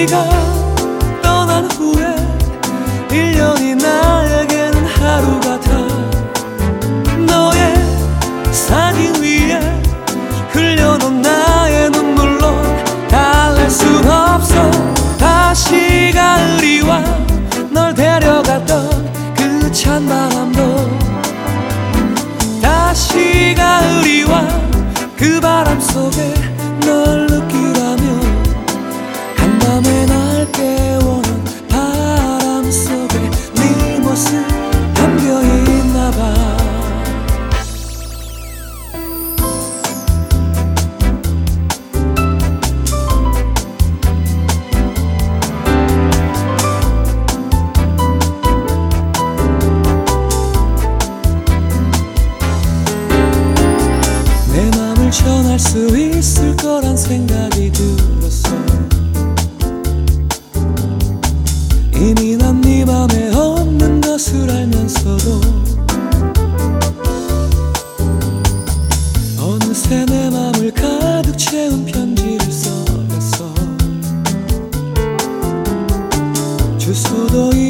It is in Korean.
네가 떠난 후에 1년이 나에게는 하루 같아. 너의 사진 위에 흘려놓은 나의 눈물로 달랠 순 없어. 다시 가을이 와 널 데려갔던 그 찬바람도, 다시 가을이 와 그 바람 속에 널 느끼라며 간밤에 날 깨워는 바람 속에 네 모습 담겨있나 봐. 내 맘을 전할 수 있을 거란 생각이 들었어. 이미 난 네 맘에 없는 것을 알면서도 어느새 내 맘을 가득 채운 편지를 써냈어. 주소도